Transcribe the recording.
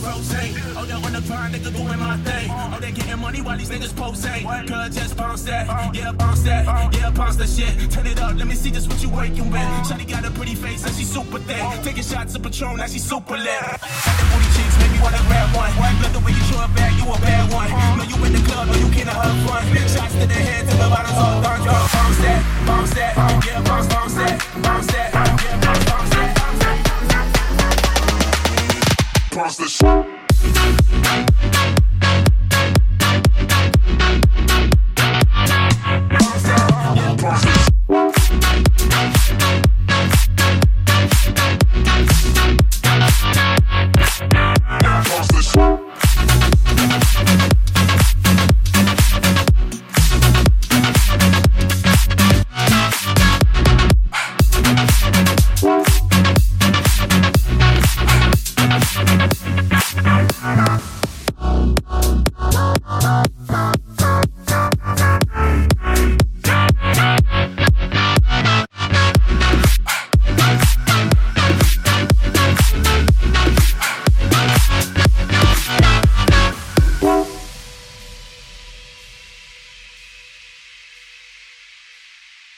rose. Oh, they're on the grind, nigga doing my thing. Oh, they getting money while these niggas posing. Girl, just bounce that, yeah, bounce that, yeah, bounce that shit. Turn it up, let me see just what you working with. Shawty got a pretty face and she super thick. Taking shots of Patron, now she super lit. Got the booty cheeks, make me wanna grab one. Love the way you show it back, you a bad one. Know you in the club, know you can't